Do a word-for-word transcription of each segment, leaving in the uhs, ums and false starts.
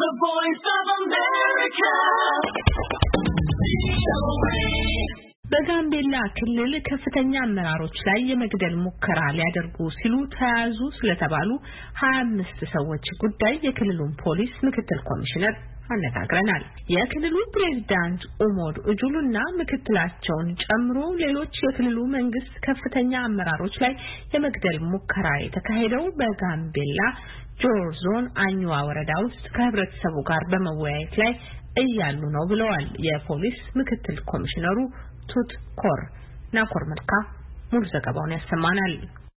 The Voice of America. በጋምቤላ ክልል ከፍተኛ አመራሮች ላይ የመግደል ሙከራ ሊያደርጉ ሲሉ ተያዙ ስለተባሉ ሀያ አምስት ሰዎች ጉዳይ የክልሉን ፖሊስ ምክትል ኮሚሽነር አነጋግረናል። የክልሉ ፕሬዝዳንት ኡሞድ ኡጁሉና ምክትላቸውን ጨምሮ ሌሎች የክልሉ መንግስት ከፍተኛ አመራሮች ላይ የመግደል ሙከራ የተካሄደው በጋምቤላ ጆር ዞን አኝዋ ወረዳ ውስጥ ከህብረተሰቡ ጋር በመወያየት ላይ እያሉ ነው ብለዋል የፖሊስ ምክትል ኮሚሽነሩ ቱት ኮር ናኮር መልካ ሙሉ ዘገባውን ያሰማናል።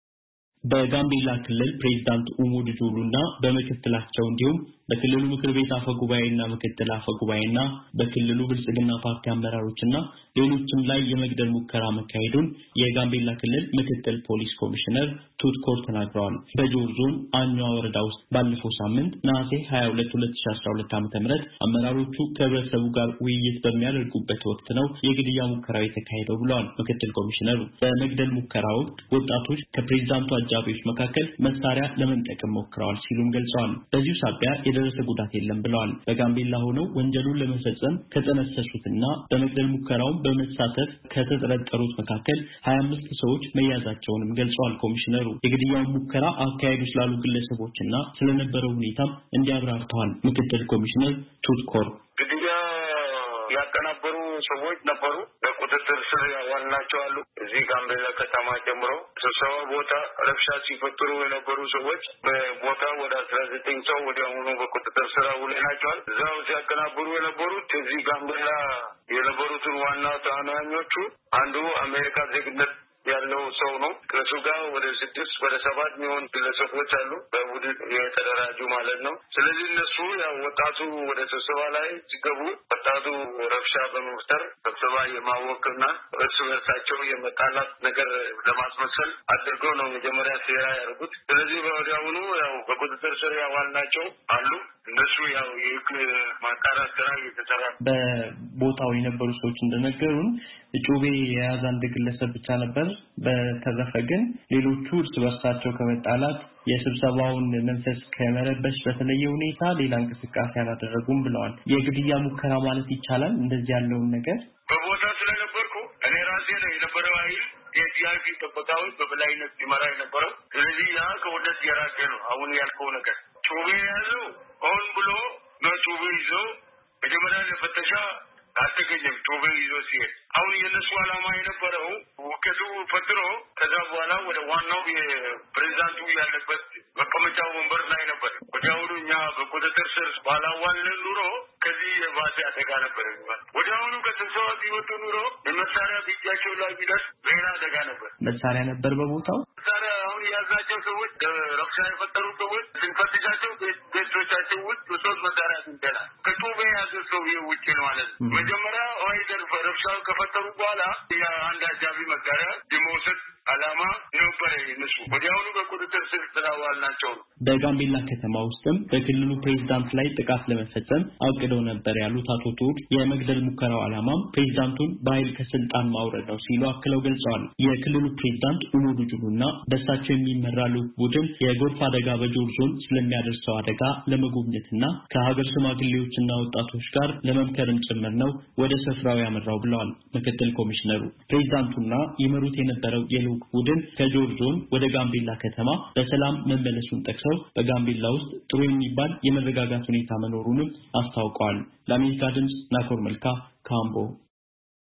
በጋምቤላ ክልል ፕሬዝዳንት ኡሞድ ኡጁሉና በመክትላቸው እንዲሁም በክልሉ ምክር ቤት አፈ ጉባኤና ምክትል አፈ ጉባኤና በክልሉ ብልጽግና ፓርቲ አመራሮችና ሌሎችም ላይ የመግደል ሙከራ መካሄዱን የጋምቤላ ክልል ምክትል ፖሊስ ኮሚሽነር ቱት ኮር ተናግረዋል። በጆር ዞን አኝዋ ወረዳ ውስጥ ባለፈው ሳምንት ነሐሴ ሃያ ሁለት ሁለት ሺህ አስራ ሁለት ዓ.ም አመራሮቹ ከህብረተሰቡ ጋር ውይይት በሚያደርጉበት ወቅት ነው የግድያ ሙከራው የተካሄደው ብለዋል ምክትል ኮሚሽነሩ። በመግደል ሙከራው ከወጣቶች ከፕሬዝዳንቱ አጃቢዎች መካከል መሳሪያ ለመንጠቅም ሞክረዋል ሲሉም ገልጸዋል። በዚሁ ሳቢያ የደረሰ ጉዳት የለም ብለዋል። በጋምቤላ ሆነው ወንጀሉን ለመፈጸም ከተነሰሱትና በመግደል ሙከራው በመሳተፍ ከተጠረጠሩት መካከል ሀያ አምስት ሰዎች መያዛቸውንም ገልጸዋል። ኮሚሽነሩ የግድያውን ሙከራ አካሄዱ ስላሉ ግለሰቦችና ስለነበረው ሁኔታም እንዲያብራርተዋል ምክትል ኮሚሽነር ቱት ኮር። ግድያ ያቀናበሩ ሰዎች ነበሩ፣ በቁጥጥር ስር ያዋልናቸው አሉ። እዚህ ጋምቤላ ከተማ ጀምሮ ስብሰባ ቦታ ረብሻ ሲፈጥሩ የነበሩ ሰዎች በቦታ ወደ አስራ ዘጠኝ ሰው ወዲያውኑ በቁጥጥር ስር አውለናቸዋል። እዛው ሲያቀናብሩ የነበሩት እዚህ ጋምቤላ የነበሩትን ዋና ተዋናኞቹ አንዱ አሜሪካ ዜግነት ያለው ሰው ነው። ከሱ ጋር ወደ ስድስት ወደ ሰባት የሚሆን ግለሰቦች አሉ፣ በቡድን የተደራጁ ማለት ነው። ስለዚህ እነሱ ያው ወጣቱ ወደ ስብሰባ ላይ ሲገቡ ወጣቱ ረብሻ በመፍጠር ስብሰባ የማወክና እርስ በርሳቸው የመጣላት ነገር ለማስመሰል አድርገው ነው መጀመሪያ ሴራ ያደርጉት። ስለዚህ በወዲያውኑ ያው በቁጥጥር ስር ያዋልናቸው አሉ። እነሱ ያው የህግ ማጣራት ስራ እየተሰራ በቦታው የነበሩ ሰዎች እንደነገሩን ጩቤ የያዘ አንድ ግለሰብ ብቻ ነበር። በተረፈ ግን ሌሎቹ እርስ በርሳቸው ከመጣላት የስብሰባውን መንፈስ ከመረበሽ በተለየ ሁኔታ ሌላ እንቅስቃሴ አላደረጉም ብለዋል። የግድያ ሙከራ ማለት ይቻላል እንደዚህ ያለውን ነገር በቦታ ስለነበርኩ እኔ ራሴ ነው የነበረው አይል የዲአይፒ ተቆጣው በበላይነት ይመራ የነበረው። ስለዚህ ያ ከወደት የራቀ ነው። አሁን ያልከው ነገር ጩቤ ያዘው ሆን ብሎ ነው ጩቤ ይዞ መጀመሪያ ለፈተሻ አልተገኘም። ጩቤ ይዞ ሲሄድ አሁን የነሱ ዓላማ የነበረው ውከቱ ፈጥሮ ከዛ በኋላ ወደ ዋናው የፕሬዝዳንቱ ያለበት መቀመጫ ወንበር ላይ ነበር። ወዲያውኑ እኛ በቁጥጥር ስር ባላዋልን ኑሮ ከዚህ የባሰ አደጋ ነበር። ወዲያውኑ ከስብሰባ ቢወጡ ኑሮ መሳሪያ ቢጃቸው ላይ ቢደርስ ሌላ አደጋ ነበር። መሳሪያ ነበር በቦታው። መሳሪያ አሁን ያዛቸው ሰዎች ረብሻ የፈጠሩ ሰዎች ስንፈትሻቸው ቤቶቻቸው ውስጥ ሶስት መሳሪያ አግኝተናል። ከጩቤ ያዘ ሰው ውጭ ነው ማለት ነው። መጀመሪያ ወይደር ረብሻ ከፈጠሩ በኋላ የአንድ አጃቢ መሳሪያ የመውሰድ ዓላማ ነበር እነሱ። ወዲያውኑ በቁጥጥር ስር ስላዋልናቸው ነው። በጋምቤላ ከተማ ውስጥም በክልሉ ፕሬዝዳንት ላይ ጥቃት ለመፈጸም አቅደው ነበር ያሉት አቶ ቱድ የመግደል ሙከራው ዓላማም ፕሬዝዳንቱን በኃይል ከስልጣን ማውረድ ነው ሲሉ አክለው ገልጸዋል። የክልሉ ፕሬዝዳንት ኡሞድ ኡጁሉና በሳቸው የሚመራው ቡድን የጎርፍ አደጋ በጆር ዞን ስለሚያደርሰው አደጋ ለመጎብኘትና ከሀገር ሽማግሌዎችና ወጣቶች ጋር ለመምከርም ጭምር ነው ወደ ስፍራው ያመራው ብለዋል ምክትል ኮሚሽነሩ። ፕሬዝዳንቱና ይመሩት የነበረው የልዑክ ቡድን ከጆር ዞን ወደ ጋምቤላ ከተማ በሰላም መመለሱን ጠቅሰው በጋምቤላ ውስጥ ጥሩ የሚባል የመረጋጋት ሁኔታ መኖሩንም አስታውቀዋል። ለአሜሪካ ድምጽ ናኮር መልካ ካምቦ